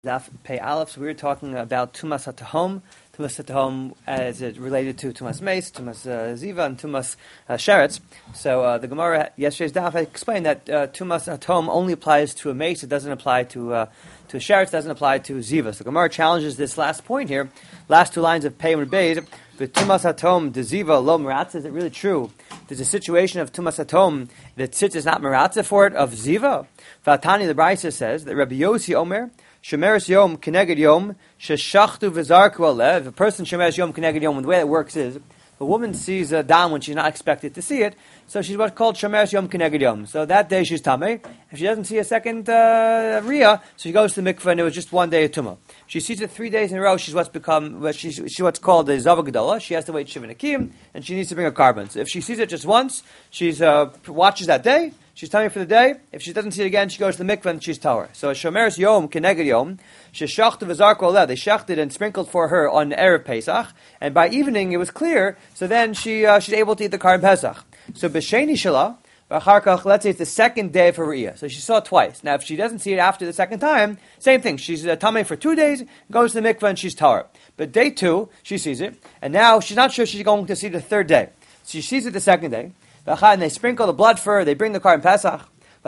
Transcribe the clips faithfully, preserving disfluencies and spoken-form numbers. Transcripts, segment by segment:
Daf Pei Aleph. So we were talking about Tumas HaTahom, Tumas HaTahom as it related to Tumas Mace, Tumas uh, Ziva, and Tumas uh, Sheretz. So uh, the Gemara yesterday's Daf explained that uh, Tumas HaTahom only applies to a Mace. It doesn't apply to uh, to a Sheretz. Doesn't apply to Ziva. So the Gemara challenges this last point here. Last two lines of Pei and Beis. The Tumas HaTahom de Ziva lo Meratza. Is it really true? There's a situation of Tumas HaTahom that Tzitz is not Meratza for it of Ziva. Vatani the Brisa says that Rabbi Yossi Omer. Shemeres Yom Keneged Yom Sheshachtu V'Zarku Alev. If a person Shemeres Yom Keneged Yom, the way it works is, a woman sees a dam when she's not expected to see it, so she's what's called Shemeres Yom Keneged Yom. So that day she's Tameh. If she doesn't see a second uh, Riyah, so she goes to the mikveh and it was just one day of Tumah. She sees it three days in a row, she's what's become, she's, she's what's called a Zava Gedola. She has to wait Shiva Nakim, and she needs to bring a carbon. So if she sees it just once, she's uh, watches that day, she's tummy for the day. If she doesn't see it again, she goes to the mikveh and she's tower. So Shomeres Yom Keneged Yom, Sheshachtu V'Zarku Alev. They shachted and sprinkled for her on Erev Pesach, and by evening it was clear. So then she uh, she's able to eat the Karban Pesach. So B'Sheni Shalah, V'Acharkach. Let's say it's the second day of her Riyah. So she saw it twice. Now if she doesn't see it after the second time, same thing. She's uh, tummy for two days, goes to the mikveh and she's tower. But day two, she sees it, and now she's not sure she's going to see the third day. So she sees it the second day. And they sprinkle the blood for her, they bring the Karban Pesach.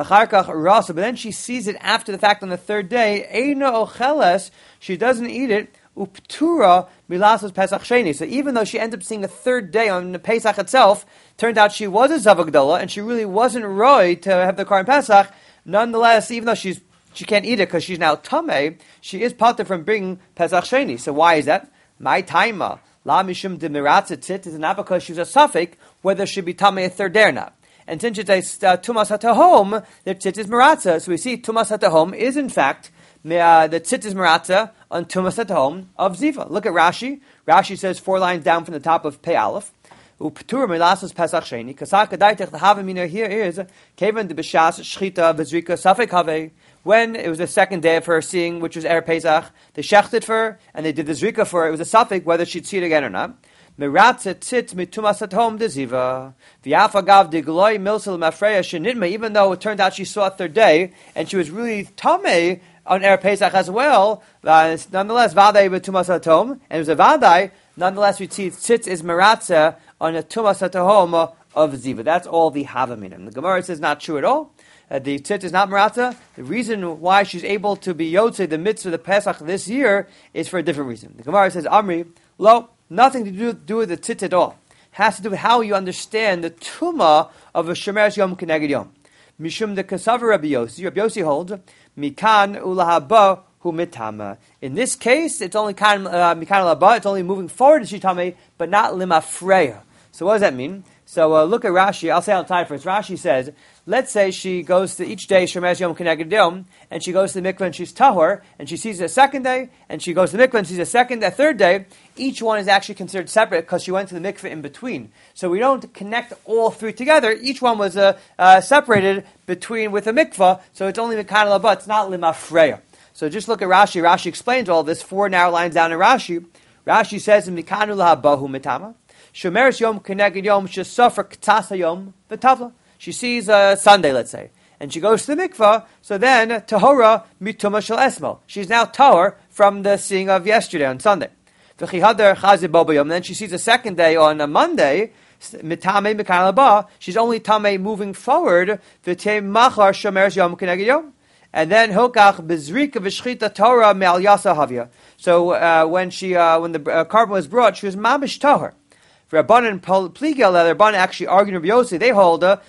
But then she sees it after the fact on the third day. Eina ocheles, she doesn't eat it. Uptura milasos Pesach sheni. So even though she ends up seeing a third day on the Pesach itself, turned out she was a Zava Gedola, and she really wasn't roy to have the Karban Pesach. Nonetheless, even though she's she can't eat it because she's now tameh, she is pater from bringing Pesach sheni. So why is that? My taima. La mishum de miratza tzit is not because she was a suffix whether she be tamei a third day or not. And since it's a uh, tumas hatahom, the tzit is miratza. So we see tumas hatahom is in fact uh, the tzit is miratza on tumas hatahom of ziva. Look at Rashi. Rashi says four lines down from the top of Pei Aleph. U'ptur milasos pesach sheni. Kasak adaitech the havamina here is kevan de b'shas shchita v'zrika suffix have. When it was the second day of her seeing, which was Erev Pesach, they shechted for her, and they did the zrika for her. It was a suffix whether she'd see it again or not. Meratze tzit mitumas atom deziva. V'yafagav degloi milsel mafreya shenitma. Even though it turned out she saw it third day, and she was really tamei on Erev Pesach as well, uh, nonetheless, vadai b'tumas atom, and it was a vadai, nonetheless we see tzit is meratze on a tumas atom of ziva. That's all the havaminim. The Gemara says not true at all. Uh, the tzit is not maratza. The reason why she's able to be yotzei the mitzvah of the Pesach this year is for a different reason. The Gemara says, Amri, lo, nothing to do, do with the tzit at all. It has to do with how you understand the tumah of a Shemeres Yom Keneged Yom. Mishum de kasavar Rabbi Yossi. Rabbi Yossi holds, mikan ulahaba hu mitama. In this case, it's only kan uh, mikan ulahaba. It's only moving forward to shitame, but not limafreya. So what does that mean? So uh, look at Rashi. I'll say on time first. Rashi says, let's say she goes to each day, Shemeres Yom Keneged Yom, and she goes to the mikveh and she's tahor, and she sees it a second day, and she goes to the mikveh and sees a second, a third day. Each one is actually considered separate because she went to the mikveh in between. So we don't connect all three together. Each one was uh, uh, separated between with a mikveh, so it's only Mekan Laba, it's not Limafreya. So just look at Rashi. Rashi explains all this, four narrow lines down in Rashi. Rashi says, Mikanu Lahabahu Mitama. Shemeres Yom Keneged Yom Shesafar Ktasa Yom V'Tavla. She sees uh, Sunday, let's say, and she goes to the mikvah. So then tahora mituma shel esmo. She's now tahor from the seeing of yesterday on Sunday. V'chihadar chazi bobayom. And then she sees a second day on a Monday. Mitame mikal haba. She's only tame moving forward. V'tei machar shemeres yom keneged yom. And then hilkach bezrika v'shchita Torah me'al yasa havia. So uh, when she uh, when the uh, carbon was brought, she was mamish tahor. Rabbanan and Pligel, the Rabbanan actually argue Rabbi Yossi. They hold uh,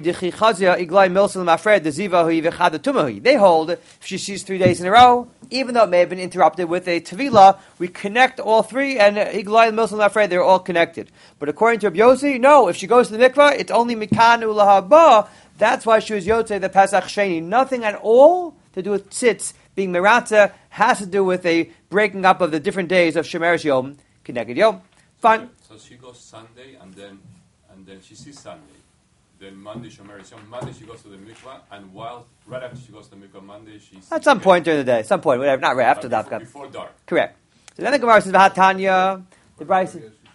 they hold if she sees three days in a row, even though it may have been interrupted with a tevila, we connect all three, and Iglai Milsal Mafred, they're all connected. But according to Rabbi Yossi, no, if she goes to the mikvah, it's only Mikanu Lahaba. That's why she was Yotzei the Pesach Sheni. Nothing at all to do with tzitz being Meratza, has to do with a breaking up of the different days of Shemeres Yom Keneged Yom. Fine. So she goes Sunday, and then and then she sees Sunday. Then Monday, Shemeres Yom. Monday she goes to the mikvah, and while right after she goes to the mikvah, Monday she sees at some point during the day, some point, whatever, not right after that. Before, before dark. Correct. So then the Gemara says, "V'hatanya." The Bryce.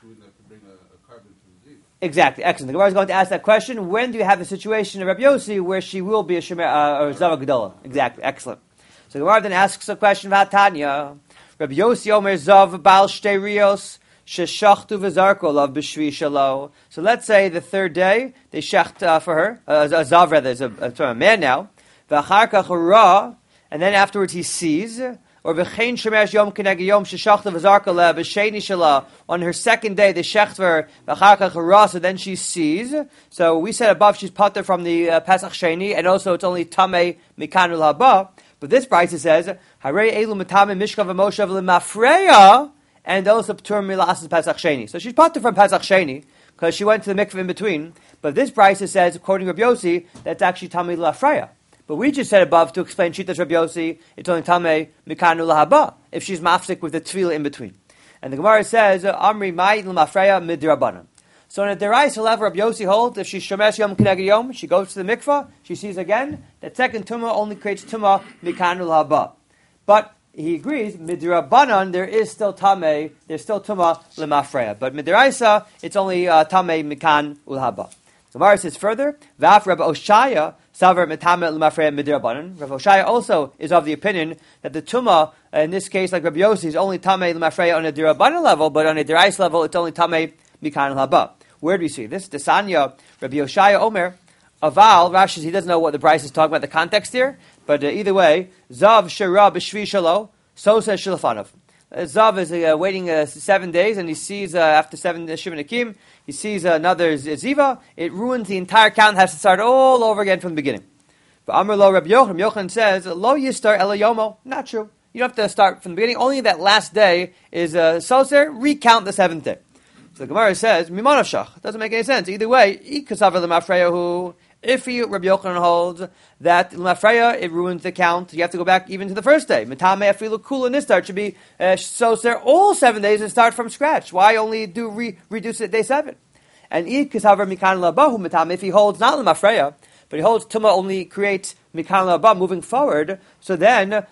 Exactly, excellent. The Gemara is going to ask that question. When do you have the situation of Rabbi Yossi where she will be a Shemer uh, or Zava Gedola? Exactly, excellent. So So Gemara then asks a question about Tanya. Rabbi Yossi Omer Zav Baal Shtei Rios Sheshachtu V'Zarko Lav B'Shvi Shalo. So let's say the third day they shecht uh, for her, uh, a Zav rather, is a, a, a man now. V'achar kach ra, and then afterwards he sees. Or v'chein shemesh yom keneg yom sheshachta v'zarka le b'sheni shala. On her second day, they shecht her v'achar kach ra, so then she sees. So we said above she's pater from the uh, Pesach Sheni, and also it's only tamei mikanul haba. But this Brisa says harei elu mitame mishkav v'moshav lemafreya, and also p'tur milas Pesach Sheni. So she's pater from Pesach Sheni because she went to the mikveh in between. But this Brisa says, according to Rabbi Yossi, that's actually tamei lafreya. But we just said above to explain Shitas Rabbi Yossi, it's only Tamei Mikanu Lahaba, if she's mafsik with the tefillah in between. And the Gemara says, Amri Ma'id L'Mafreya Midrabanan. So in a Derais level, Rabbi Yossi holds, if she's Shomesh Yom Kineged Yom, she goes to the mikvah, she sees again, that second Tumah only creates Tumah Mikanu Lahaba. But he agrees, Midrabanan, there is still Tamei, there's still Tumah L'Mafreya. But Midraisa, it's only uh, Tamei Mikan Ulhaba. The Gemara says further, V'af Rabbi Oshaya, Savar Metame L'Mafreya Midrabanan. Rav Oshaya also is of the opinion that the Tumah, in this case, like Rabbi Yossi, is only Tamei L'Mafreya on a Dirabanan level, but on a Dirais level, it's only Tamei Mikan Haba. Where do we see this? Desanya, Rabbi Oshaya Omer, Aval, Rashi, he doesn't know what the Bryce is talking about, the context here, but uh, either way, Zav Shara B'Shvi Shalo, so says Shilafanov. Uh, Zav is uh, waiting uh, seven days, and he sees, uh, after seven uh, Shivin Akim, he sees another Ziva, it ruins the entire count, has to start all over again from the beginning. But Amr Lo Rabbi Yochanan, Yochanan says, Lo Yistar Ela Yomo, not true. You don't have to start from the beginning, only that last day is uh, Soser, recount the seventh day. So the Gemara says, Mimonashach, doesn't make any sense. Either way, Ikasavar L'Mafreyahu, if he, Rabbi Yochanan holds that L'Mafreya, it ruins the count, you have to go back even to the first day. Mitame Afilu Kula Nistar, it should be uh, Soser all seven days and start from scratch. Why only do re- reduce it day seven? And Ikasavar Mikan Labahu Mitame, if he holds not L'Mafreya, but he holds Tumah only creates Mikan Labah moving forward, so then uh,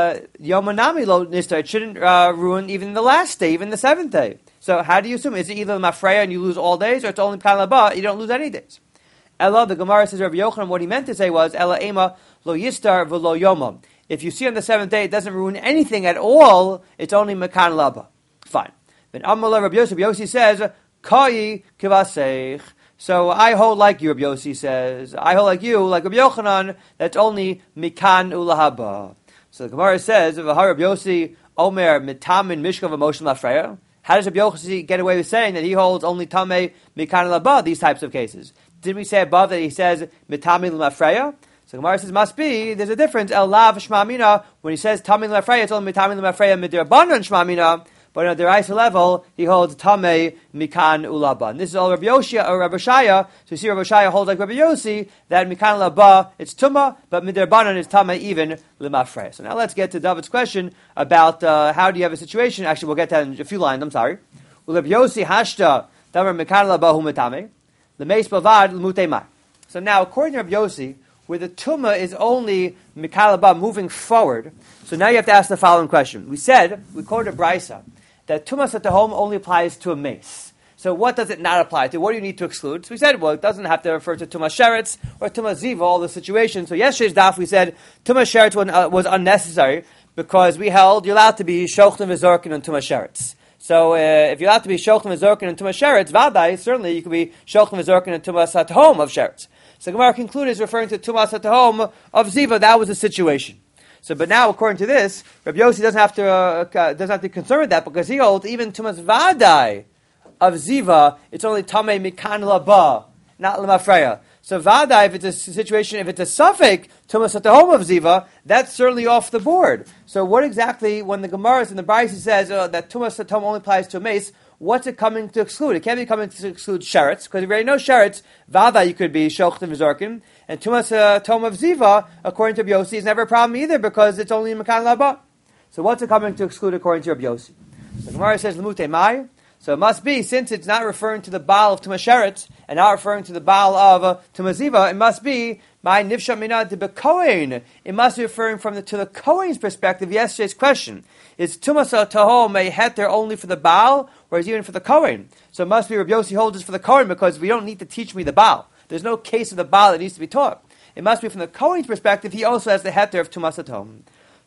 Yomanami Lo Nistar, it shouldn't uh, ruin even the last day, even the seventh day. So how do you assume? Is it either Mafreya and you lose all days, or it's only Mikan Labah, you don't lose any days? Ella, the Gemara says, Rabbi Yochanan, what he meant to say was, Ella Ema Lo Yistar V'Lo Yomam. If you see on the seventh day, it doesn't ruin anything at all, it's only Mikan Labah. Fine. Then Amallah Rabbi Yossi, Rabbi Yossi says, Kai Kivaseich. So I hold like you, Rabbi Yossi says. I hold like you, like Rabbi Yochanan, that's only Mikan Ulahaba. So the Gemara says, V'har Rabbi Yossi Omer Mitamin Mishkav Emotion Lafreya. How does Rabbi Yossi get away with saying that he holds only Tamei Mikan Ulahaba, these types of cases? Didn't we say above that he says Mitamin Lafreya? So the Gemara says, must be, there's a difference. El Lav Shmamina, when he says Tamei Lafreya, it's only Mitamin Lafreya Midirbanan Shmamina. But on the Deraisa level, he holds Tamei Mikan Ulaba. And this is all Rabbi Yoshia or Rabbi Shaya. So you see Rabbi Shaya holds like Rabbi Yossi, that Mikan Ulaba, it's Tumah, but Midirbanan is Tamei even Limafrei. So now let's get to David's question about uh, how do you have a situation. Actually, we'll get that in a few lines, I'm sorry. Rabbi Yossi Hashta, Tamar Mikan Ulaba Hu Mitamei, Lemeis Bavad L'Muteimai. So now, according to Rabbi Yossi, where the Tumah is only Mikan Ulaba moving forward, so now you have to ask the following question. We said, we quoted Brisa, that Tumas at the home only applies to a mace. So what does it not apply to? What do you need to exclude? So we said, well, it doesn't have to refer to Tumas Sheretz or Tumas Ziva, all the situations. So yesterday's daf, we said Tumas Sheretz was, uh, was unnecessary because we held you're allowed to be Shochtim V'Zorkin and Tumas Sheretz. So uh, if you're allowed to be Shochtim V'Zorkin and Tumas Sheretz, Vadai, certainly you could be Shochtim V'Zorkin and Tumas at home of Sheretz. So Gemara concluded is referring to Tumas at the home of Ziva. That was the situation. So, but now, according to this, Rabbi Yossi doesn't have to uh, doesn't have to be concerned with that because he holds even Tumas Vadai of Ziva, it's only Tamei Mikan Laba, not Lemafreya. So Vadai, if it's a situation, if it's a suffix Tumas at the home of Ziva, that's certainly off the board. So, what exactly when the Gemara and the Brisa says uh, that Tumas at home only applies to a mace? What's it coming to exclude? It can't be coming to exclude Sheretz, because if you already know Sheretz, Vada you could be Shochtim V'Zorkin, and Tumas uh, Tom of Ziva, according to Rabbi Yossi, is never a problem either, because it's only Mekan Laba. So what's it coming to exclude according to Rabbi Yossi? So Gemara says, L'mutei Mai, so it must be, since it's not referring to the Baal of Tumas Sheretz, and not referring to the Baal of uh, Tumas Ziva, it must be, my Nifsha Mina de Bekohen, it must be referring from the, to the Kohen's perspective, yesterday's question. Is Tumas Tahom a heter only for the Baal, or is it even for the Kohen? So it must be Rabbi Yossi holds this for the Kohen, because we don't need to teach me the Baal. There's no case of the Baal that needs to be taught. It must be from the Kohen's perspective, he also has the heter of Tumas Tahom.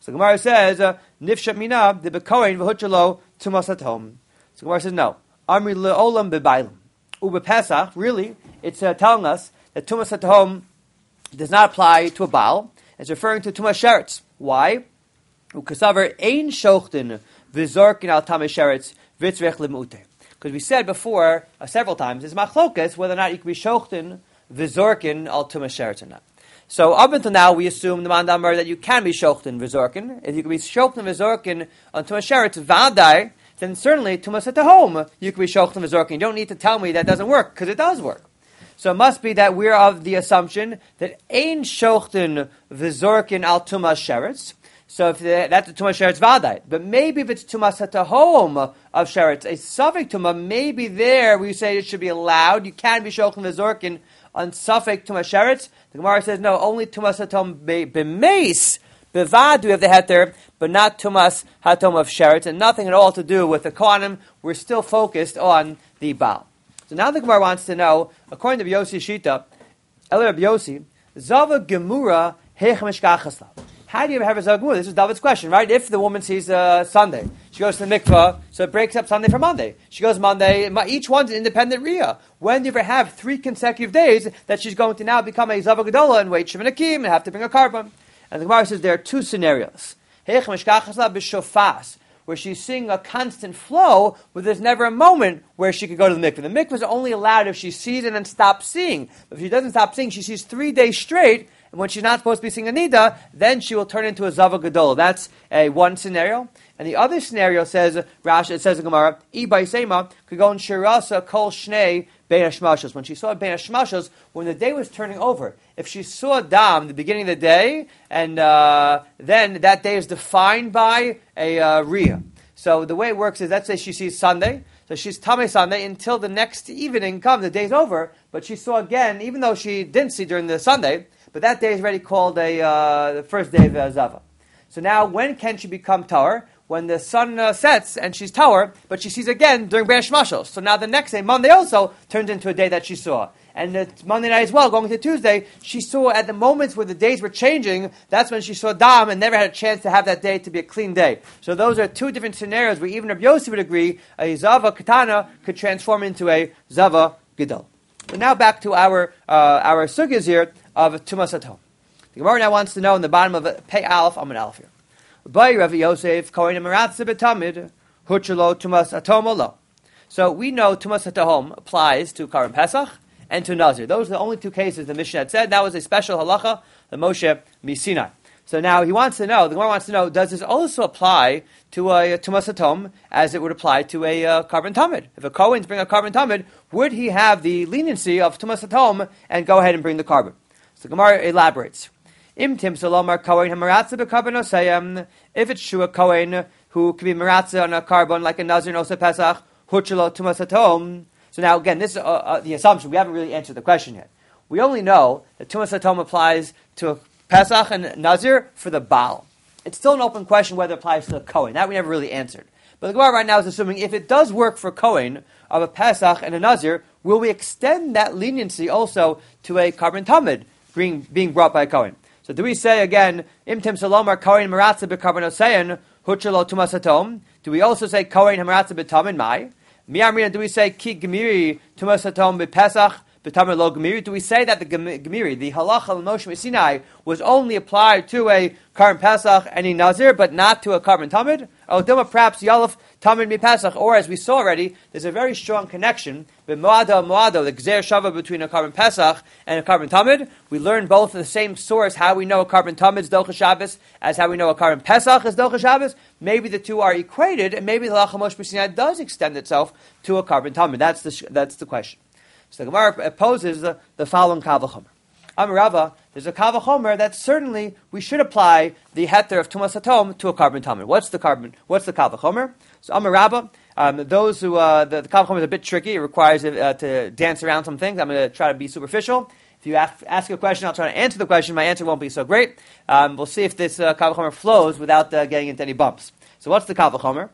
So Gemara says, Nifshat mina the bekoin v'huchalo tumas hatom. So Gemara says, no. Amri le'olam bebailim. Ube Pesach, really, it's uh, telling us that tumas hatom does not apply to a Baal. It's referring to tumas sheretz. Why? Ukasaver ein shochtin v'zorkin al tamas sheretz v'tzrech lemute. Because we said before uh, several times, it's machlokas whether or not you can be shochtin v'zorkin al tumas sheretz or not. So up until now, we assume the mandamar that you can be shochtin v'zorkin. If you can be shochtin v'zorkin on tumas sheretz v'adai, then certainly tumas hatahom you can be shochtin v'zorkin. You don't need to tell me that doesn't work because it does work. So it must be that we're of the assumption that ein shochtin v'zorkin al tumas sheretz. So if the, that's the tumas sheretz v'adai, but maybe if it's tumas hatahom of sheretz, a suffix tuma, maybe there we say it should be allowed. You can be shochtin v'zorkin on suffix tumas sheretz. The Gemara says no, only tumas hatom b'meis bevad we have the heter, but not tumas hatom of sheretz, and nothing at all to do with the kohanim. We're still focused on the Baal. So now the Gemara wants to know, according to Yossi Shita, Eli Rabbi Yossi, zava gemura heich mishkachas. How do you have a zava gemura? This is David's question, right? If the woman sees uh, Sunday, she goes to the mikvah, so it breaks up Sunday from Monday. She goes Monday, each one's an independent riyah. When do you ever have three consecutive days that she's going to now become a zava gedola and wait Shemini Akim and have to bring a carbon? And the Gemara says there are two scenarios. Heich mishkachas b'shofas, where she's seeing a constant flow, where there's never a moment where she could go to the mikveh. The mikveh is only allowed if she sees and then stops seeing. If she doesn't stop seeing, she sees three days straight, and when she's not supposed to be seeing a nida, then she will turn into a zava gadol. That's a one scenario. And the other scenario says, Rashi, it says in Gemara, I Baisema could go in shirasa kol shnei bein hashmashos. When she saw bein hashmashos, when the day was turning over, if she saw dam the beginning of the day, and uh, then that day is defined by a uh, riyah. So the way it works is, let's say she sees Sunday, so she's Tamei Sunday until the next evening comes, the day's over, but she saw again, even though she didn't see during the Sunday, but that day is already called a uh, the first day of uh, Zava. So now, when can she become Tahor? When the sun uh, sets and she's Tahor, but she sees again during Bein Hashmashos. So now the next day, Monday also, turns into a day that she saw. And uh, Monday night as well, going to Tuesday, she saw at the moments where the days were changing, that's when she saw Dam and never had a chance to have that day to be a clean day. So those are two different scenarios where even Rabbi Yossi would agree a Zava Katana could transform into a Zava Gidol. So now back to our uh, our sugyas here of Tumas Hatom. The Gemara now wants to know in the bottom of Pei Aleph, Amud Aleph here. By Rabbi Yosef, Kohen Meratze B'Tamid, Huchelo Tumas Hatom Olo. So we know Tumas Hatom applies to Karim Pesach and to Nazir. Those are the only two cases the Mishnah had said. That was a special halacha, the Moshe Misinai. So now he wants to know, the Gemara wants to know, does this also apply to a, a Tumas Hatom as it would apply to a uh, Karban Tamid? If a Kohen's bring a Karban Tamid, would he have the leniency of Tumas Hatom and go ahead and bring the Karban? So the Gemara elaborates. Im Tim Salomar Kohen Hamaratza B'Karban Osayim. If it's true a Kohen who can be Maratza on a Karban like a Nazir Nosa Pesach, Huchelo Tumas Hatom. So now again, this is uh, uh, the assumption. We haven't really answered the question yet. We only know that Tumas Hatom applies to a Pesach and Nazir for the Baal. It's still an open question whether it applies to the Kohen. That we never really answered. But the Gemara right now is assuming if it does work for Kohen of a Pesach and a Nazir, will we extend that leniency also to a Karban Tamid being, being brought by a Kohen? So do we say again, Imtim Salomar Kohen Maratza B'Karban Osein Huchelo Tumas Hatom? Do we also say Kohen Maratza B'Tamid Mai? Miyamrina, do we say Ki Gemiri Tumas Hatom B'Pesach B'Tamid Lo Gemiri? Do we say that the Gemiri, the halacha of Moshe Sinai, was only applied to a Karban Pesach and a Nazir, but not to a Karban Tamid? Oh, Dilma, perhaps Yalef Tamid Mi Pesach, or as we saw already, there's a very strong connection with Moado Moado, the Gzer Shava between a Karban Pesach and a Karban Tamid. We learn both the same source, how we know a Karban Tamid is Docha Shabbos, as how we know a Karban Pesach is Docha Shabbos. Maybe the two are equated, and maybe the halacha Moshe Sinai does extend itself to a Karban Tamid. That's the that's the question. So the Gemara poses the, the following Kavachomer. Amarava, there's a Kavachomer that certainly we should apply the heter of Tumas Hatom to a Karban Tamid. What's the carbon? What's the Kavachomer? So Amarava, um, those who uh, the, the Kavachomer is a bit tricky. It requires uh, to dance around some things. I'm going to try to be superficial. If you ask, ask a question, I'll try to answer the question. My answer won't be so great. Um, we'll see if this uh, Kavachomer flows without uh, getting into any bumps. So what's the Kavachomer?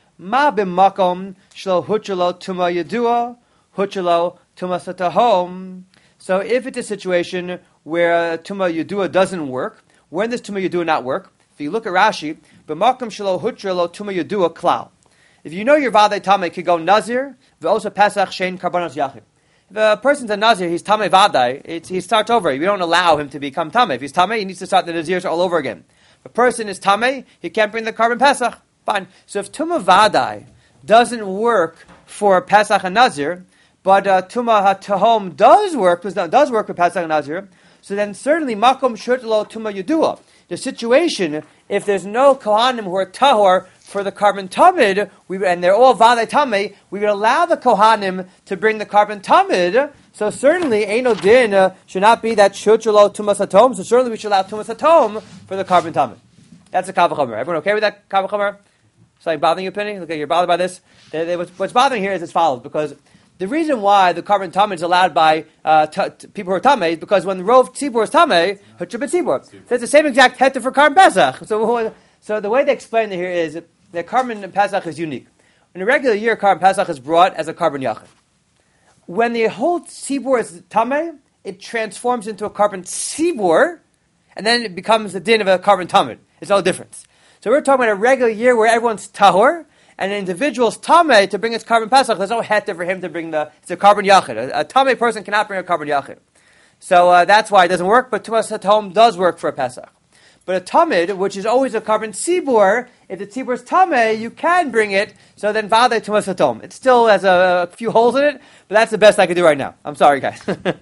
Ma b'makom shlo huchelo tuma yedua huchelo Tumas Hatahom. So if it's a situation where uh, Tuma Yudua doesn't work, when does Tuma Yudua not work? If you look at Rashi, b'makom shelo hutra lo tuma yadua klal. If you know your vadei tamei could go nazir, v'osa pesach shein karbanos yachid. If a person's a nazir, he's tamei vadei, it's, he starts over. We don't allow him to become tamei. If he's tamei, he needs to start the nazirs all over again. If a person is tamei, he can't bring the carbon pesach. Fine. So if tuma vadei doesn't work for pesach and nazir, but uh, tuma hatahom does work, does work for pesach and nazir, so then certainly makom shurtlo tuma yudua. The situation, if there's no kohanim who are tahor for the carbon tamid, we, and they're all vadei tamei, we would allow the kohanim to bring the carbon tamid. So certainly, eino din uh, should not be that shurtlo tumas hatom. So certainly, we should allow tumas hatom for the carbon tamid. That's a kal v'chomer. Everyone okay with that kal v'chomer? Something bothering you, Penny? Look, you're bothered by this. They, they, what's, what's bothering here is as follows, because the reason why the carbon tamid is allowed by uh, t- t- people who are tamei is because when the rov tzibur is tamei, hutra b'tzibur. So it's the same exact heter for carbon pesach. So, so the way they explain it here is that carbon pesach is unique. In a regular year, carbon pesach is brought as a carbon yachid. When the whole tzibur is tamei, it transforms into a carbon tzibur, and then it becomes the din of a carbon tamid. It's no difference. So we're talking about a regular year where everyone's tahor, and an individual's tamei to bring its carbon pesach. There's no heter for him to bring the, it's a carbon yachid. A, a tamei person cannot bring a carbon yachid. So uh, that's why it doesn't work, but tumas hatom does work for a pesach. But a tamid, which is always a carbon tzibur, if the tzibur is tamei, you can bring it, so then vadei tumas hatom. It still has a, a few holes in it, but that's the best I can do right now. I'm sorry, guys.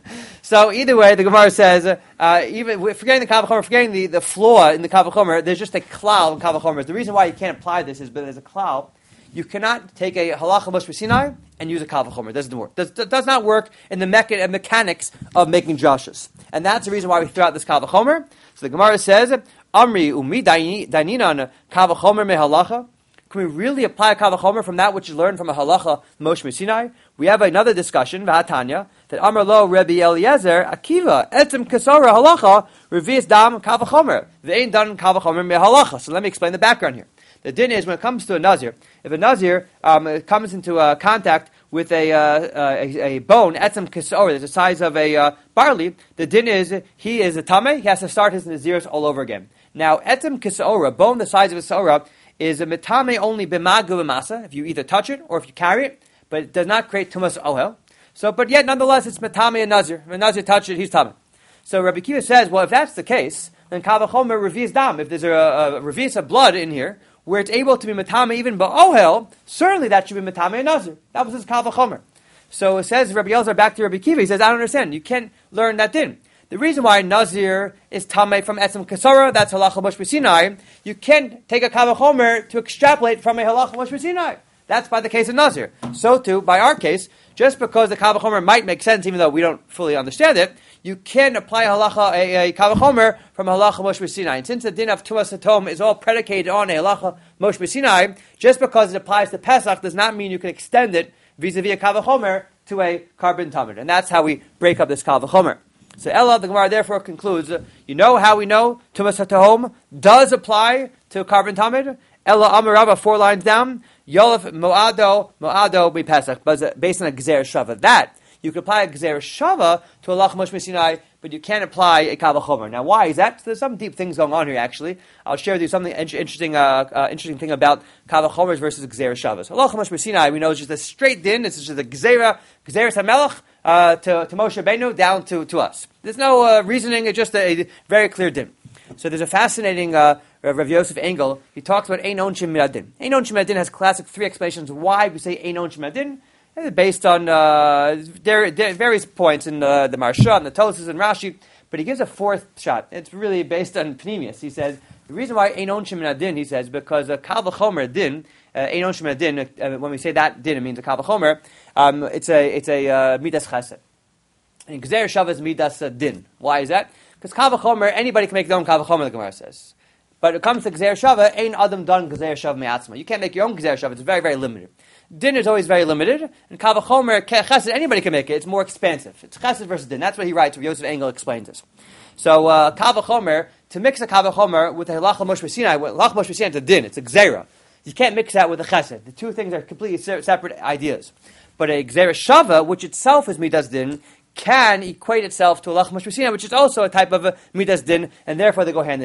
So either way, the Gemara says, uh, even forgetting the kal v'chomer, forgetting the, the flaw in the kal v'chomer, there's just a klal in kal v'chomer. The reason why you can't apply this is because there's a klal. You cannot take a halacha Moshe Sinai and use a kal v'chomer. It doesn't work. It does, does not work in the mecha- mechanics of making drashas. And that's the reason why we throw out this kal v'chomer. So the Gemara says, Amri umi daininan kal v'chomer me halacha. Can we really apply a kal v'chomer from that which is learned from a halacha Moshe Sinai? We have another discussion, v'hatanya, that Amar lo Rebbe Eliezer Akiva etzem kasara halacha revius dam kal v'chomer ve'ein dan kal v'chomer me halacha. So let me explain the background here. The din is when it comes to a nazir, if a nazir um, comes into uh, contact with a, uh, uh, a, a bone, etzem kisor, that's the size of a uh, barley, the din is he is a tameh, he has to start his nazirs all over again. Now, etzem kisor, a bone the size of a sora, is a metame only b'magu b'masa, if you either touch it or if you carry it, but it does not create tumas ohel. So, but yet, nonetheless, it's metame and nazir. If a nazir touches it, he's tameh. So Rabbi Kiva says, well, if that's the case, then kal v'chomer revius dam. If there's a, a, a revius of blood in here, where it's able to be metame even ba'ohel, certainly that should be metame and nazir. That was his kal v'chomer. So it says, Rabbi Elazar back to Rabbi Kiva, he says, I don't understand. You can't learn that din. The reason why nazir is tamei from etzem kasara, that's halacha Moshe Sinai. You can't take a kal v'chomer to extrapolate from a halacha Moshe Sinai. That's by the case of nazir. So too, by our case, just because the kal v'chomer might make sense, even though we don't fully understand it, you can apply halacha, a, a kal v'chomer from halacha Moshe Sinai. And since the din of tumas hatom is all predicated on a halacha Moshe Sinai, just because it applies to Pesach does not mean you can extend it vis-a-vis a kal v'chomer to a carbon tamid. And that's how we break up this kal v'chomer. So Ella, the Gemara therefore concludes, uh, you know how we know tumas hatahom does apply to carbon tamid? Ella Amarava, four lines down, Yolef Moado, Moado be Pesach, based on a Gzer Shava. That, you can apply a Gzer Shava to a Lach Moshe Sinai, but you can't apply a Kal V'chomer. Now, why is that? So there's some deep things going on here, actually. I'll share with you something interesting uh, uh, interesting thing about Kal V'chomers versus Gzer Shavas. Lach Moshe Sinai, we know, is just a straight din. It's just a Gzera, Gzeres HaMelech, uh, to, to Moshe Rabbeinu, down to, to us. There's no uh, reasoning, it's just a, a very clear din. So there's a fascinating uh, Rav Yosef Engel. He talks about Ein Onshim Miradin. Ein Onshim Miradin has classic three explanations why we say Ein Onshim Miradin. Based on uh, there, there various points in uh, the Marsha and the Tosas and Rashi, but he gives a fourth shot. It's really based on Pneumius. He says the reason why Ein Onshim Miradin, he says, because a Kal V'chomer din, Ein Onshim Miradin. Uh, when we say that din, it means a Kal V'chomer. Um, it's a it's a uh, midas chesed. And Gzer Shav is midas uh, din. Why is that? Because Kal V'chomer, anybody can make their own Kal V'chomer, the Gemara says. But when it comes to Gzer Shava, Ein Adam done Gzer Shav me'atzma. You can't make your own Gzer Shav. It's very, very limited. Din is always very limited. And Kal V'chomer, Chesed, anybody can make it. It's more expansive. It's Chesed versus Din. That's what he writes. Yosef Engel explains this. So uh, Kal V'chomer, to mix a Kal V'chomer with a Halacha Moshe Sinai, Halacha Moshe Sinai is a Din. It's a Gzera. You can't mix that with a Chesed. The two things are completely se- separate ideas. But a Gzer Shava, which itself is Midas Din, can equate itself to a Halacha Moshe Sinai, which is also a type of a Midas Din, and therefore they go hand in hand.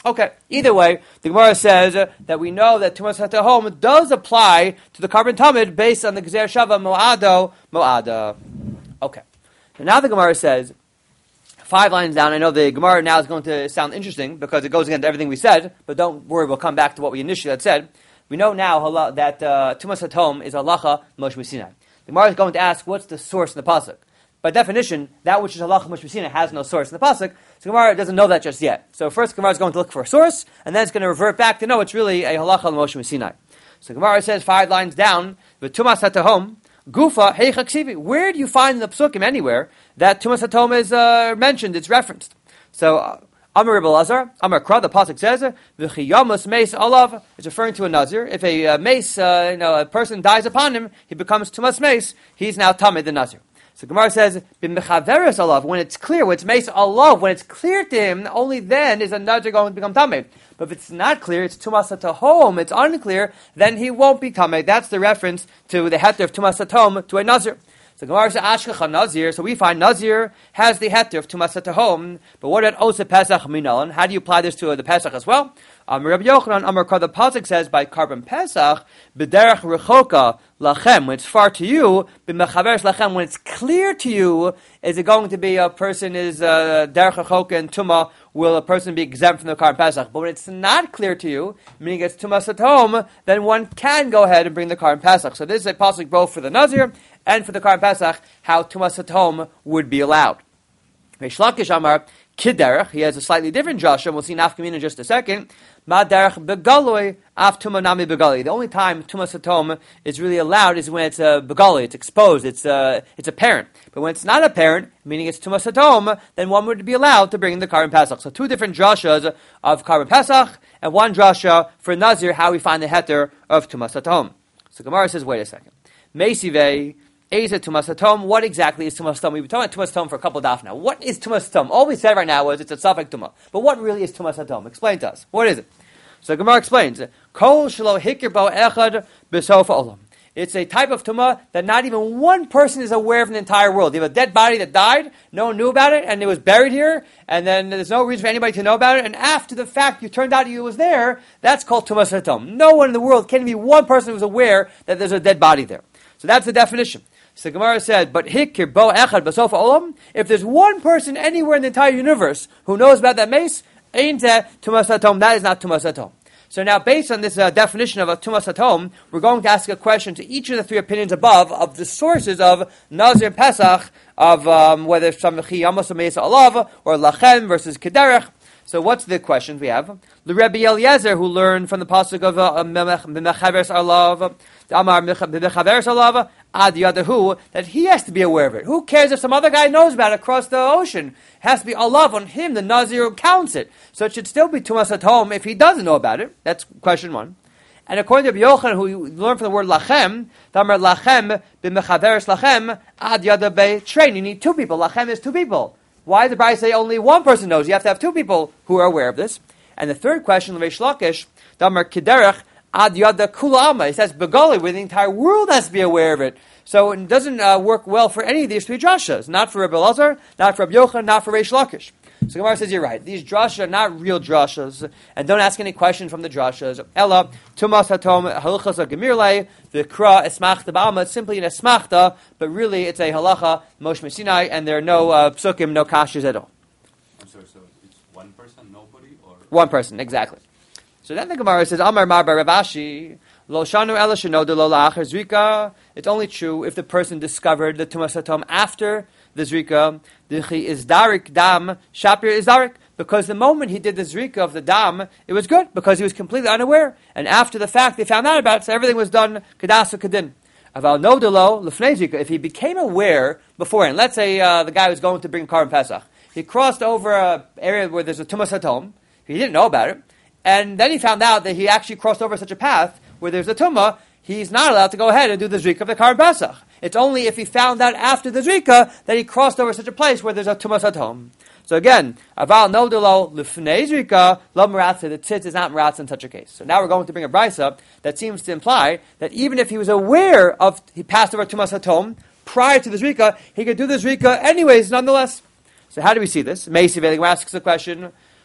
Okay, either way, the Gemara says uh, that we know that Tumas HaTahom does apply to the Karban Tamid based on the Gezer Shava Mo'ado Mo'ada. Okay, and now the Gemara says, five lines down, I know the Gemara now is going to sound interesting because it goes against everything we said, but don't worry, we'll come back to what we initially had said. We know now that uh, Tumas HaTahom is halacha Moshe Sinai. The Gemara is going to ask, what's the source in the pasuk? By definition, that which is halacha Moshe Sinai has no source in the pasuk. So Gemara doesn't know that just yet. So first, Gemara is going to look for a source, and then it's going to revert back to no, it's really a halacha Moshe Sinai. So Gemara says five lines down, the Tumas HaTahom, Gufa Heicha Ksivi. Where do you find in the psukim anywhere that Tumas HaTahom is uh, mentioned? It's referenced. So uh, Amar Rebbe Lazar, Amar Kra, the pasuk says, "V'chiyamus meis alav." It's referring to a nazir. If a uh, mace, uh, you know, a person dies upon him, he becomes Tumas meis. He's now tamid the nazir. So Gemara says, "B'mechaveres alav." When it's clear, when it's meis alav, when it's clear to him, only then is a nazir going to become tamid. But if it's not clear, it's Tumas HaTahom, it's unclear, then he won't be tamid. That's the reference to the heter of Tumas HaTahom to a nazir. So Gemara says, Ashkecha Nazir. So we find Nazir has the heter of Tumas HaTahom. But what about Osa Pesach Minalan? How do you apply this to uh, the Pesach as well? Um, Rabbi Yochanan Amar Kar, the pasuk says by Karban Pesach, B'derech Rechoka Lachem. When it's far to you, B'mechaveres Lachem. When it's clear to you, is it going to be a person is uh, Derech Rechoka and Tuma? Will a person be exempt from the Karban Pesach? But when it's not clear to you, meaning it's Tumas HaTahom, then one can go ahead and bring the Karban Pesach. So this is a pasuk both for the Nazir and for the Karban Pesach, how Tumas HaTahom would be allowed. Reish Lakish Amar Kiderech. He has a slightly different drasha. We'll see Nafkamin in just a second. Ma derech begaloi af tuma nami begali. The only time Tumas HaTahom is really allowed is when it's a uh, begali, it's exposed, it's uh, it's apparent. But when it's not apparent, meaning it's Tumas HaTahom, then one would be allowed to bring the Karban Pesach. So two different drashas of Karban Pesach and one drasha for Nazir, how we find the heter of Tumas HaTahom. So Gemara says, wait a second. Meisivei. Eza Tumas HaTahom. What exactly is Tumas HaTahom? We've been talking about Tumas HaTahom for a couple of daf now. What is Tumas HaTahom? All we said right now was it's a Safek Tumah. But what really is Tumas HaTahom? Explain to us. What is it? So Gemara explains. Kol shelo hikir bo echad b'sof olam. It's a type of Tumah that not even one person is aware of in the entire world. You have a dead body that died, no one knew about it, and it was buried here, and then there's no reason for anybody to know about it, and after the fact you turned out it was there, that's called Tumas HaTahom. No one in the world, can't be one person who's aware that there's a dead body there. So that's the definition. So Gemara said, but hikir bo echad b'sof olam. If there's one person anywhere in the entire universe who knows about that mace, ain't that Tumas HaTahom? That is not Tumas HaTahom. So now, based on this uh, definition of a Tumas HaTahom, we're going to ask a question to each of the three opinions above of the sources of Nazir Pesach, of um, whether it's from Chiyamos or Meisa Alav, or Lachem versus Kederech. So what's the questions we have? The Rebbe Eliezer, who learned from the pasuk of Mechaveres Alav, Amar Mechaveres Alav, Ad Yadahu, that he has to be aware of it. Who cares if some other guy knows about it across the ocean? It has to be Alav on him, the Nazir who counts it. So it should still be Tumas HaTahom if he doesn't know about it. That's question one. And according to Rabbi Yochanan, who learned from the word Lachem, Amar Lachem B'Mechaveres Lachem, Ad Yadabe Train. You need two people. Lachem is two people. Why does the Bride say only one person knows? You have to have two people who are aware of this. And the third question, Reish Lakish, Damar Kiderech Ad Yada Kula Alma. He says Begali, where the entire world has to be aware of it. So it doesn't uh, work well for any of these three drashas. Not for Rebbe Lazar, not for Rabbi Yochanan, not for Reish Lakish. So Gemara says, you're right. These drashas are not real drashas, and don't ask any questions from the drashas. Ella, Tumas HaTahom, Halachas Gemirlei, the Kra Esmachta Ba'alma, it's simply an Esmachta, but really it's a halacha, Moshe Sinai, and there are no uh, psukim, no kashas at all. I'm sorry, so it's one person, nobody? Or One person, exactly. So then the Gemara says, Amar Mar Bar Rav Ashi, Lo Shanu Ela Sheno De Lo La'achar Zrika. It's only true if the person discovered the Tumas HaTahom after the Zrika, the is Darik Dam, Shapir is Darik. Because the moment he did the Zrika of the Dam, it was good, because he was completely unaware. And after the fact, they found out about it, so everything was done Kedas Kedin. Aval Nodelo, Lefnei Zrika, if he became aware beforehand, let's say uh, the guy was going to bring Karban Pesach, he crossed over an area where there's a Tumas HaTahom, he didn't know about it, and then he found out that he actually crossed over such a path where there's a Tumah, he's not allowed to go ahead and do the Zrika of the Karban Pesach. It's only if he found out after the Zrika that he crossed over such a place where there's a Tumas HaTahom. So again, Aval Nodelo Lefnei Zrika, Lo Meratza, the tzitz is not Meratza in such a case. So now we're going to bring a brisa that seems to imply that even if he was aware of, he passed over Tumas HaTahom prior to the Zrika, he could do the Zrika anyways, nonetheless. So how do we see this? Meisi Velig asks the question,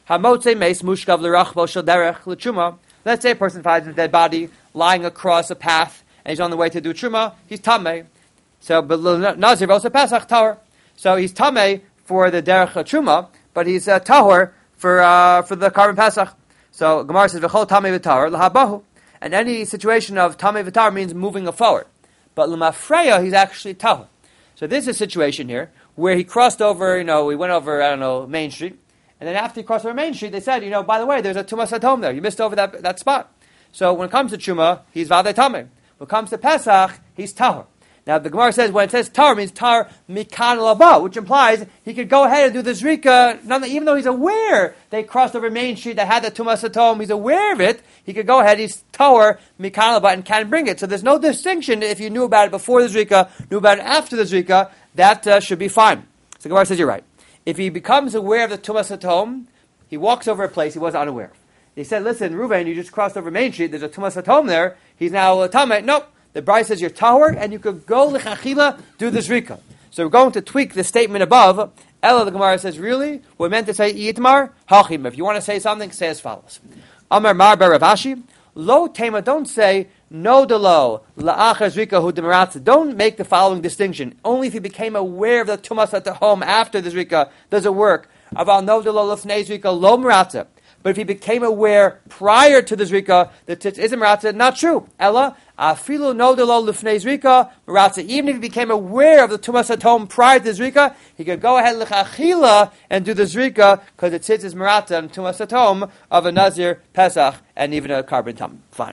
Hamotze meis mushkav l'rachbo shel derech l'truma. Let's say a person finds a dead body lying across a path, and he's on the way to do truma. He's tamei. So, but Nazir also Pesach tahor. So he's tamei for the derech truma, but he's uh, tahor for uh, for the carbon Pesach. So Gemara says v'chol tamei v'tahor l'habahu. And any situation of tamei v'tahor means moving forward. But l'mafreya, he's actually tahor. So this is a situation here where he crossed over. You know, we went over I don't know Main Street. And then after he crossed over Main Street, they said, you know, by the way, there's a Tumas Hatom there. You missed over that, that spot. So when it comes to Truma, he's Vadei Tameh. When it comes to Pesach, he's Tahor. Now the Gemara says, when it says Tahor, it means Tahor Mikan Laba, which implies he could go ahead and do the Zrika, none, even though he's aware they crossed over Main Street that had the Tumas Hatom, he's aware of it, he could go ahead, he's Tahor Mikan Laba, and can bring it. So there's no distinction if you knew about it before the Zrika, knew about it after the Zrika, that uh, should be fine. So the Gemara says, you're right. If he becomes aware of the Tumas Hatom, he walks over a place he was unaware of. He said, listen, Reuven, you just crossed over Main Street, there's a Tumas Hatom there, he's now a Tameh. Nope. The Bryce says you're Tahor, and you could go L'chachila, do the Zrika. So we're going to tweak the statement above. Ella, the Gemara says, really? We're meant to say Yitmar, Hachim. If you want to say something, say as follows. Amar Mar Bar Rav Ashi, Lo Tema, don't say, no delo, la'achar zrika hu demaratza. Don't make the following distinction. Only if he became aware of the tumas at the home after the zrika does it work. Aval no delo lefnei zrika lo meratza. But if he became aware prior to the zrika, the tzitz is meratza, not true. Ella, afilu no delo lefnei zrika meratza. Even if he became aware of the tumas at home prior to the zrika, he could go ahead l'chachila and do the zrika because the tzitz is meratza and tumas at home of a nazir, pesach, and even a carbon tam. Fine.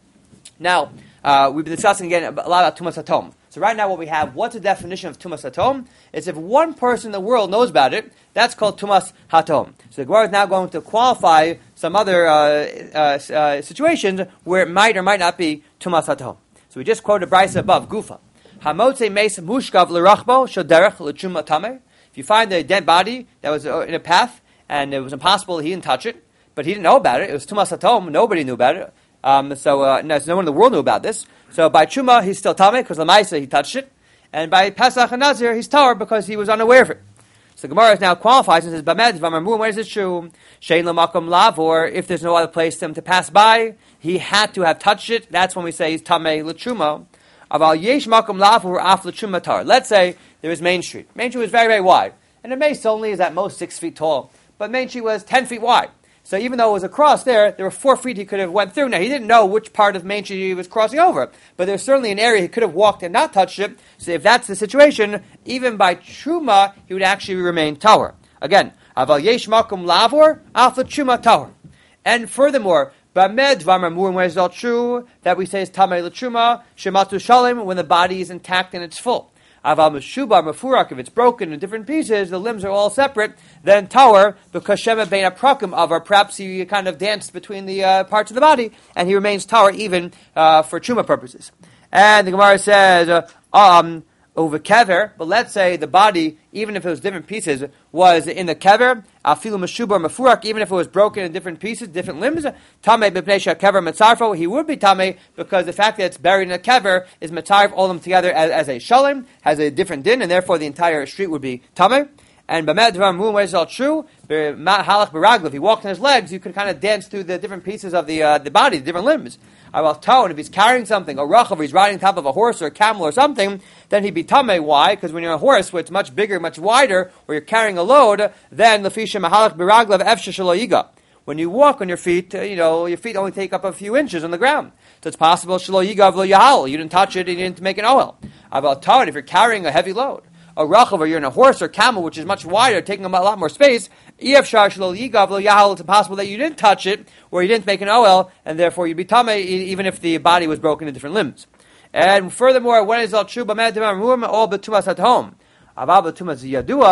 Now, uh, we've been discussing again a lot about Tumas Hatom. So right now what we have, what's the definition of Tumas Hatom? It's if one person in the world knows about it, that's called Tumas Hatom. So the Gemara is now going to qualify some other uh, uh, uh, situations where it might or might not be Tumas Hatom. So we just quoted Brisa above, Gufa. Hamotze meis mushkav l'rachbo shoderech l'chuma tameh. If you find a dead body that was in a path and it was impossible, he didn't touch it, but he didn't know about it, it was Tumas Hatom, nobody knew about it. Um, so, uh, no, so no one in the world knew about this. So by Truma, he's still Tameh, because Lamaisa, he touched it. And by Pesach and Nazir, he's Tahor, because he was unaware of it. So Gemara now qualifies and says, Bamed, Vamamum, where is it true? Shein Lamakom Lav, or if there's no other place for him to pass by, he had to have touched it. That's when we say he's Tameh L'Truma. Aval Yesh Makom Lav, or Af L'Truma Tar. Let's say there is Main Street. Main Street was very, very wide. And the mace only is at most six feet tall. But Main Street was ten feet wide. So even though it was across there, there were four feet he could have went through. Now, he didn't know which part of Main Street he was crossing over, but there's certainly an area he could have walked and not touched it. So if that's the situation, even by Truma, he would actually remain Tahor. Again, Aval Yesh Makom Lavor, Alpha Truma Tahor. And furthermore, Bamed Vamamur, where is all true, that we say is Tamei L'Truma, Shematu Shalim, when the body is intact and it's full. Aval Meshubar Mefurak, if it's broken in different pieces, the limbs are all separate, then Tahor, because Shema Bein Aprakim Avar, perhaps he kind of danced between the uh, parts of the body, and he remains Tahor even uh, for Truma purposes. And the Gemara says, uh, um, over kever, but let's say the body, even if it was different pieces, was in the kever, afilu meshubar mefurak, even if it was broken in different pieces, different limbs, tamei b'pnei kever metzarfo, he would be tamei because the fact that it's buried in a kever is metzarf all of them together as, as a shalim, has a different din, and therefore the entire street would be tamei. And b'med dvar mu'um, where is all true, halach b'raglav, if he walked on his legs, you could kind of dance through the different pieces of the uh, the body, the different limbs. Aval tau, and if he's carrying something, a rachav, he's riding on top of a horse or a camel or something, then he'd be tamei. Why? Because when you're on a horse, where it's much bigger, much wider, or you're carrying a load, then lefisha mahalach b'raglav efshe shelo yiga. When you walk on your feet, uh, you know, your feet only take up a few inches on the ground. So it's possible shelo yiga v'lo yahal. You didn't touch it, and you didn't make an oil. Aval tau, if you're carrying a heavy load, a rachav, or you're in a horse or camel, which is much wider, taking a lot more space, it's impossible that you didn't touch it, or you didn't make an oil, and therefore you'd be tamei, even if the body was broken in different limbs. And furthermore, when is all true? All b'tumas at home. But if it's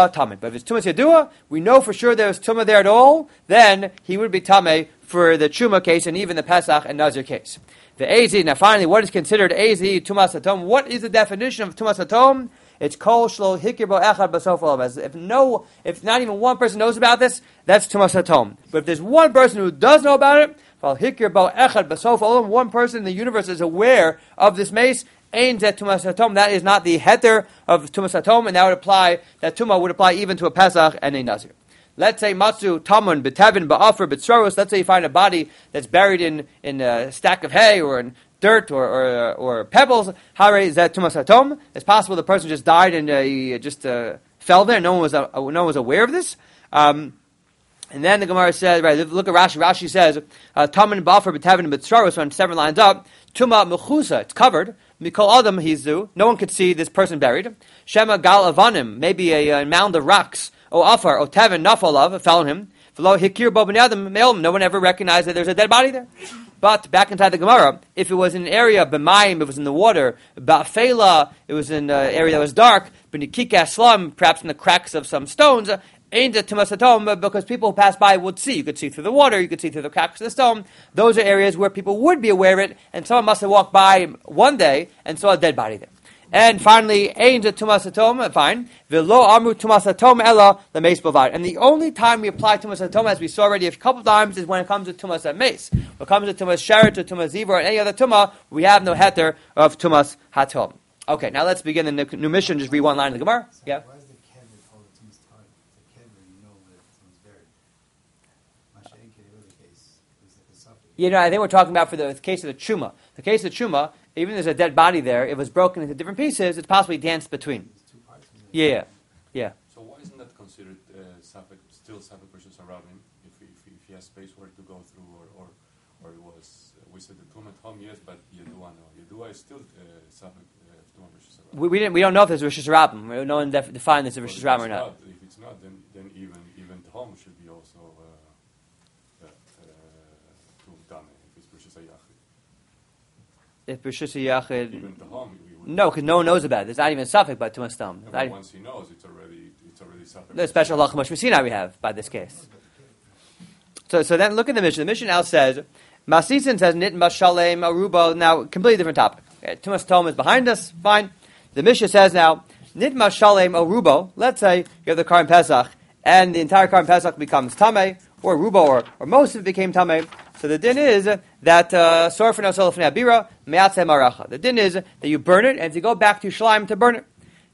tumas yadua, we know for sure there's tumah there at all, then he would be tamei for the truma case, and even the pesach and nazir case. The ezi, now finally, what is considered ezi, tumas atom? What is the definition of tumas atom? It's kol shlo hikir bo echad basof olav. If no, if not even one person knows about this, that's tumas hatom. But if there's one person who does know about it, val hikir bo echad basof olav, one person in the universe is aware of this mace, ein zet tumas hatom. That is not the heter of tumas hatom, and that would apply. That tuma would apply even to a pesach and a nazir. Let's say matzu tamun betevin ba'afar b'tzroros. Let's say you find a body that's buried in, in a stack of hay or in dirt or or, or pebbles. Hare zet tumas hatom. It's possible the person just died and uh, he just uh, fell there. No one was uh, no one was aware of this. Um, and then the Gemara says, right? Look at Rashi. Rashi says tamun ba'afar betevin b'tzroros. On seven lines up, tuma mechusa. It's covered. Mikol Adam Hizu, no one could see this person buried. Shema Gal Avanim, maybe a, a mound of rocks. O Afar, O Tevin, Nafalav, fell on him. V'lo Hikir Bo B'nei Adam, no one ever recognized that there's a dead body there. But back inside the Gemara, if it was in an area, B'mayim, it was in the water, Ba'fela, it was in an area that was dark, B'nikika Slum, perhaps in the cracks of some stones, Ain't a Tumas Hatom, because people who pass by would see. You could see through the water, you could see through the cracks of the stone. Those are areas where people would be aware of it, and someone must have walked by one day and saw a dead body there. And finally, Ain't a Tumas Hatom, fine. V'lo Amru Tumas Hatom Ella, the Mace Bavad. And the only time we apply Tumas Hatom, as we saw already a couple of times, is when it comes to Tumas Mace. When it comes to Tumas Sheret or Tumas Ziva or any other Tumah, we have no heter of Tumas Hatom. Okay, now let's begin the new mission. Just read one line of the Gemara. Yeah. You know, I think we're talking about for the case of the Truma. The case of the Truma, even if there's a dead body there, if it was broken into different pieces, it's possibly danced between. Yeah, yeah. So why isn't that considered uh, Safek, still Safek versus Arabim, if, if, if he has space where to go through, or or, or it was, uh, we said the Tum at home, yes, but Yedua no. Yedua is still uh, Safek uh, Tum versus Arabim. We, we, didn't, we don't know if there's Rishis Rabbim. We don't know and def- define this as Rishis Rabbim or not. not. If it's not, then, then even, even Tom should be also... Uh, If B'Shus Yachid, even to home, no, because no one knows about it. There's not even Safek by Tumas Tam. Once he knows, it's already it's already Safek. The special Halacha Moshe Sinai we have by this case. So, so then look at the mission. The mission now says, Masisin says Nit Mashalem Aruba. Now, completely different topic. Okay, Tumas Tom is behind us. Fine. The mission says now Nit Mashalem Arubo. Let's say you have the Karm Pesach, and the entire Karm Pesach becomes Tameh, or Rubo, or, or most of it became Tameh. So the din is that Sor for Nosol Fnei Abira Me'atzeh Maracha. The din is that you burn it, and if you go back to Yerushalayim to burn it,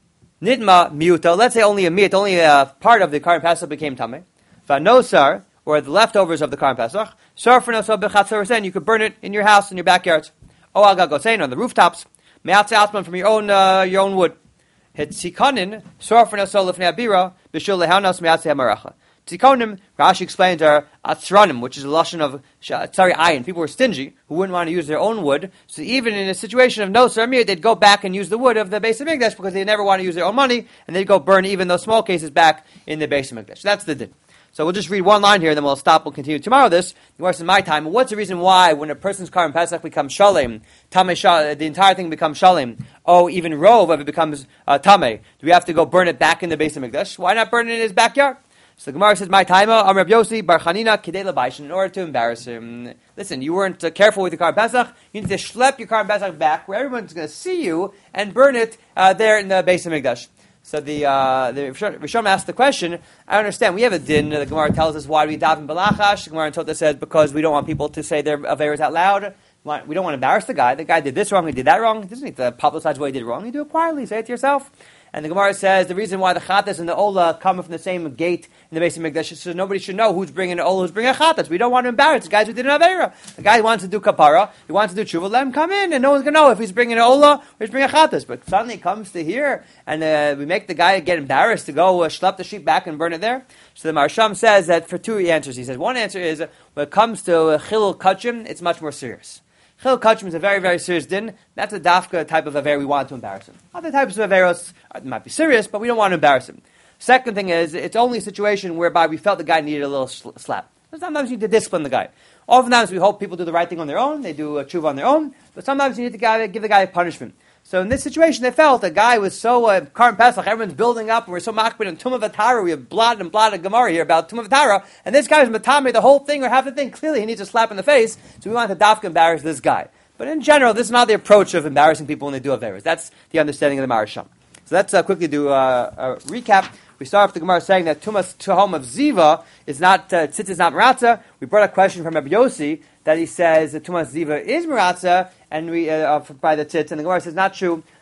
Nidma Miuta. Let's say only a meat, only a part of the Karm Pesach became Tameh. Vanosar, or the leftovers of the Karm Pesach, Sor for Nosol B'Chatzor. You could burn it in your house, in your backyards. O Agagosein, on the rooftops. Me'atzeh Atman, from your own uh, your own wood. Hitzikanin Sor for Nosol Fnei Abira B'Shul Lehanos Me'atzeh Maracha. Tzikonim, Rashi explains, are atzranim, which is a lashon of sorry ayin. People were stingy who wouldn't want to use their own wood. So even in a situation of no sarmir, they'd go back and use the wood of the Beis Hamikdash because they never want to use their own money, and they'd go burn even those small cases back in the Beis Hamikdash. That's the din. So we'll just read one line here, and then we'll stop. We'll continue tomorrow. This the worst in my time. What's the reason why when a person's Karm Pesach becomes shalem, tameh, the entire thing becomes shalem? Oh, even rov if it becomes uh, tameh, do we have to go burn it back in the Beis Hamikdash? Why not burn it in his backyard? So the Gemara says, "My taima, Amar Reb Yossi Bar Chanina Kidei Labaishin," in order to embarrass him. Listen, you weren't uh, careful with your Karm Pesach. You need to schlep your Karm Pesach back where everyone's going to see you and burn it uh, there in the Beis Hamikdash. So the uh, the Rishon asked the question. I understand. We have a din. The Gemara tells us why we daven balachash. The Gemara in Tota says because we don't want people to say their averos out loud. We don't want to embarrass the guy. The guy did this wrong. He did that wrong. He doesn't need to publicize what he did wrong. You do it quietly. Say it to yourself. And the Gemara says the reason why the Chatas and the Ola come from the same gate in the Beis Hamikdash is so nobody should know who's bringing the Ola, who's bringing a Chatas. We don't want to embarrass the guys who did an Aveira. The guy who wants to do Kapara, he wants to do Tshuva, let him come in, and no one's going to know if he's bringing an Ola or he's bringing a Chatas. But suddenly it comes to here, and uh, we make the guy get embarrassed to go uh, schlep the sheep back and burn it there. So the Marsham says that for two answers. He says one answer is uh, when it comes to uh, Chilul Kachim, it's much more serious. Chil Kachim is a very, very serious din. That's a dafka type of aver we want to embarrass him. Other types of averos might be serious, but we don't want to embarrass him. Second thing is, it's only a situation whereby we felt the guy needed a little slap. Sometimes you need to discipline the guy. Oftentimes we hope people do the right thing on their own, they do a tshuva on their own, but sometimes you need to give the guy a punishment. So in this situation, they felt the guy was so uh, Karm Pesach, everyone's building up, and we're so makbid on Tumah V'Tara, we have blot and blot of Gemara here about Tumah V'Tara, and this guy was matame the whole thing or half the thing. Clearly, he needs a slap in the face, so we want to dafka embarrass this guy. But in general, this is not the approach of embarrassing people when they do averos. That's the understanding of the Marasham. So let's uh, quickly do uh, a recap. We start off the Gemara saying that Tumas Tuhom of Ziva is not, uh, Tzitz is not Maratza. We brought a question from Rabbi Yossi that he says that Tumas Ziva is Maratza, and we, uh, by the Tzitz, and the Gemara says not true.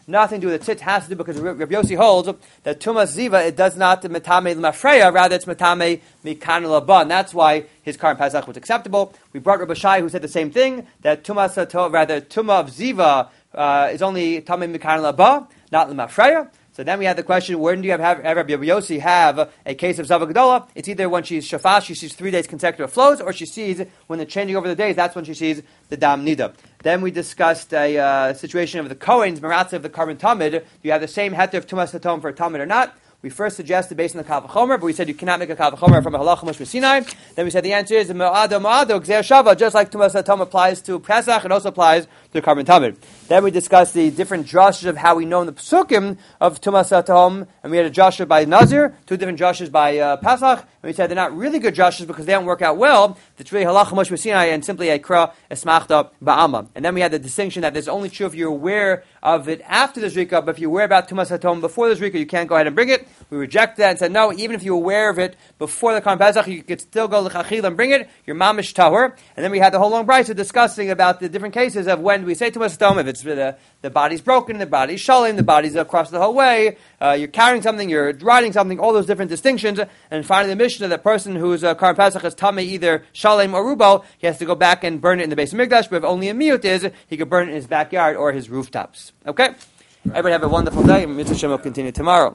nothing to do with the tzitz, has to do because Rabbi Yossi holds that Tumas Ziva, it does not metame l'mafreya, rather it's metame mikan l'ba, and that's why his Karban Pesach was acceptable. We brought Rabbi Shai who said the same thing, that Tumas, rather Tumah of Ziva uh, is only tamei mikan l'ba, not l'mafreya. So then we had the question, when do you have, have, have Rabbi Yossi have a case of Zava Gedola? It's either when she's shafash, she sees three days consecutive flows, or she sees, when they're changing over the days, that's when she sees the Dam Nida. Then we discussed a uh, situation of the Kohen's, Maratza of the Karban Tamid. Do you have the same heter of Tumas Hatom for a Tamid or not? We first suggested based on the Kal V'chomer, but we said you cannot make a Kal V'chomer from a Halacha Moshe Sinai. Then we said the answer is Mo'ado Mo'ado Gzer Shava, just like Tumas Hatom applies to Pesach, it also applies to the Karban Tamid. Then we discussed the different drushes of how we know in the Pesukim of Tumas Hatom, and we had a drusha by Nazir, two different drushes by uh, Pesach, and we said they're not really good drushes because they don't work out well. It's really Halacha Moshe Sinai and simply a Kra Esmachta Ba'alma. And then we had the distinction that there's only true if you're aware of it after the Zrika, but if you're aware about Tumas Hatom before the Zrika, you can't go ahead and bring it. We rejected that and said, no, even if you're aware of it before the Karban Pesach, you could still go l'chachil and bring it. You're mamish tahor. And then we had the whole long brayso discussing about the different cases of when we say Tumas Hatom, if it's the, the body's broken, the body's shalom, the body's across the whole way, uh, you're carrying something, you're riding something, all those different distinctions. And finally the Mishnah, the person whose uh, Karban Pesach is tamei either shalom or rubo, he has to go back and burn it in the base of Mikdash, but if only a miyut is, he could burn it in his backyard or his rooftops. Okay? Everybody have a wonderful day, and Mitzvah Shem will continue tomorrow.